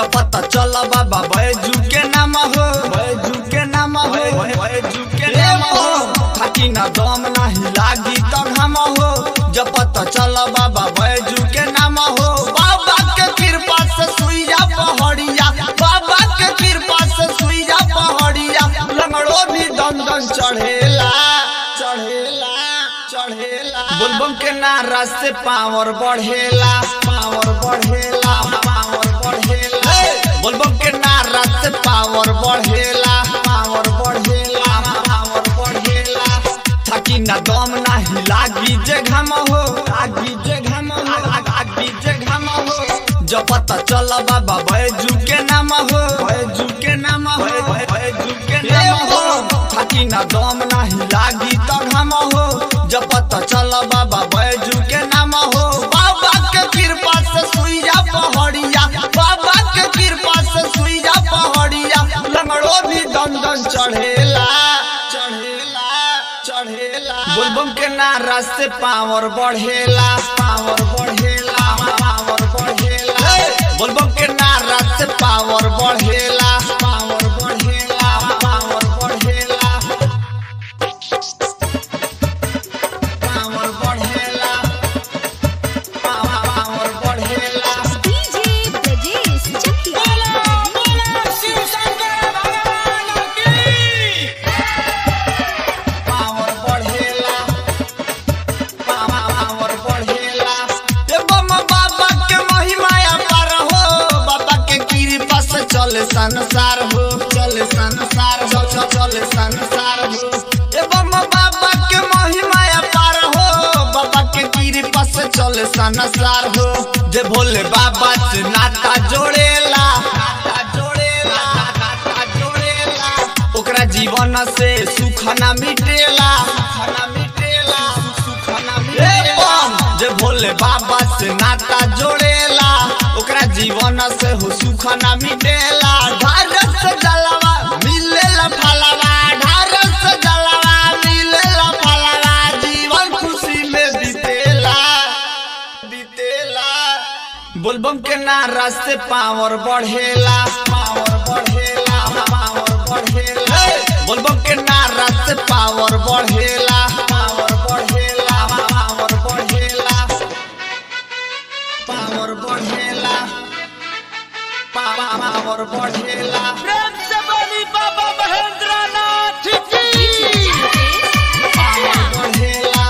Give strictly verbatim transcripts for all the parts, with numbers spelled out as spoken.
जपत चल बाबा बैजू के नाम हो, बैजू के नाम हो, बैजू के नाम हो। थाकी ना दम नहीं लागी तो घाम हो, जपत चल बाबा बैजू के नाम हो। बाबा के कृपा से सुइया पहाड़िया, बाबा के कृपा से सुइया पहाड़िया। लंगड़ो भी दम दम चढ़ेला चढ़ेला चढ़ेला। बुलबुम के नारा से पावर बढ़ेला, पावर बढ़ेला, पावर बढ़ेला। बुलबुम के नारा से पावर बढ़ेला, पावर बढ़ेला, पावर बढ़ेला। थाकी ना दम नहीं लागी जे घाम हो, लागी जे घाम हो, लागी जे घाम हो। जपत चल बाबा बैजू के नाम हो, बैजू के नाम हो, बैजू के नाम हो। थाकी ना दम नहीं लागी तो घाम हो, जपत चल बाबा बैजू के नाम हो। बाबा के कृपा से सुइया पहाड़िया, बाबा के कृपा से सुइया पहाड़िया। लंगड़ो भी दम दम चढ़ेला चढ़ेला चढ़ेला। बुलबुम के नारा से पावर बढ़ेला, पावर बढ़ेला, पावर बढ़ेला। बुलबुम के नारा से पावर बढ़ेला, पावर बढ़ेला, पावर बढ़ेला, पावर बढ़ेला, पावर बढ़ेला। डीजे ब्रजेश चकिया शिव शंकर भगवान की पावर बढ़ेला, पावर बढ़ेला। ए बम बाबा के महिमा अपार हो, बाबा के कृपा से चले संसार हो, चले संसार हो, चले संसार हो। ए बम बाबा के महिमा अपार हो, बाबा के कृपा से चले संसार हो। जे भोले बाबा से नाता जोड़ेला, नाता जोड़ेला, नाता जोड़ेला। ओकरा जीवन से सुख ना मिटेला, सुख ना मिटेला, सुख ना मिटेला। जे भोले बाबा से नाता जोड़ेला, ओकरा जीवन से हो सुख ना मिटेला। ढारस जलवा मिलेला फलवा, ढारस जलवा मिलेला फलवा। जीवन खुशी में बीतेला बीतेला। बुलबुम के नारा से पावर बढ़ेला, पावर बढ़ेला, पावर बढ़ेला। बुलबुम के नारा से पावर बढ़ेला, पावर बढ़ेला, पावर बढ़ेला, पावर बढ़ेला, पावर बढ़ेला। प्रेम से बोली बाबा महेंद्रनाथ की पावर बढ़ेला,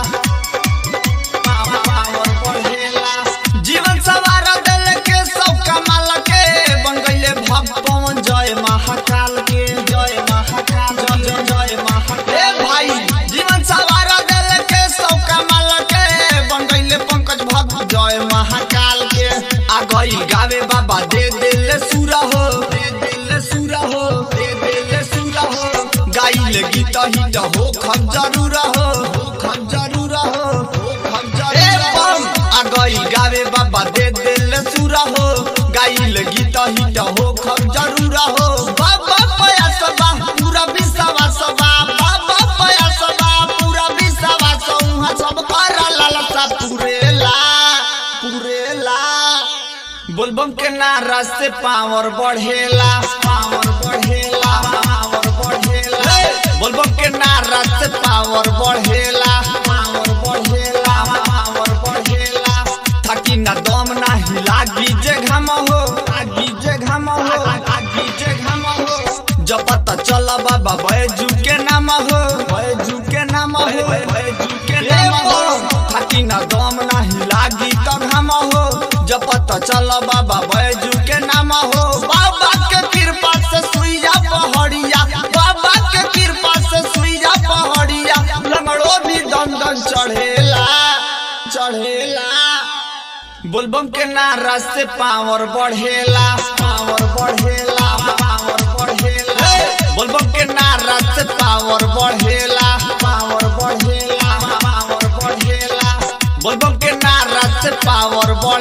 पावर बढ़ेला। जीवन सवार दिल के सब कमाल के, बन गईले भक्त पवन जय महाकाल के, जय महाकाल, जय जय महाकाल। ए भाई जीवन सवार दिल के सब कमाल के, बन गईले पंकज भक्त जय महाकाल के। आ गई गावे बाबा दे दिल सुरा हो, दे दिल सुरा हो, दे दिल सुरा हो। गाइले गीत हिट हो खम जरूर हो, खम जरूर हो, खम जरूर हो। आ गई गावे बाबा दे दिल सुरा हो, गाइले गीत हिट हो खम जरूर हो। बाबा पयास बा पूरा विश्वास बा, बाबा पयास बा पूरा विश्वास। उहाँ सब कर लालसा पुरेला पुरेला। बुलबुम के नारा से पावर बढ़ेला, पावर बढ़ेला, पावर बढ़ेला। बुलबुम के नारा से पावर बढ़ेला, पावर बढ़ेला, पावर बढ़ेला। थाकी ना दम नहीं लागी जे घाम हो, लागी जे घाम हो, लागी जे घाम हो। जपत चल बाबा बैजू के नाम हो, बैजू के नाम हो, बैजू के नाम हो। थाकी ना दम नहीं लागी तो घाम हो, जपत चल बाबा बैजू के नाम हो। बाबा के कृपा से सुइया पहाड़िया, बाबा के कृपा से सुइया पहाड़िया। लंगड़ो भी दम दम चढ़ेला चढ़ेला। बुलबुम के नारा से पावर बढ़ेला, पावर बढ़ेला, पावर बढ़ेला। बुलबुम के नारा से पावर बढ़ेला, पावर बढ़ेला, पावर बढ़ेला। बुलबुम के नारा से पावर बढ़ेला।